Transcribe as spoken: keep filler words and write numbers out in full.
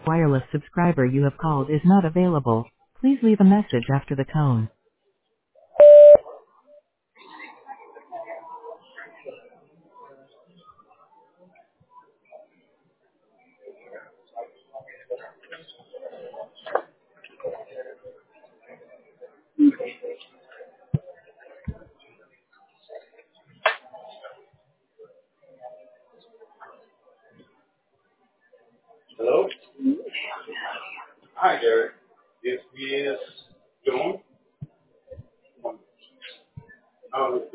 wireless subscriber you have called is not available. Please leave a message after the tone. Hello? Hi, Derek. This is John. Um,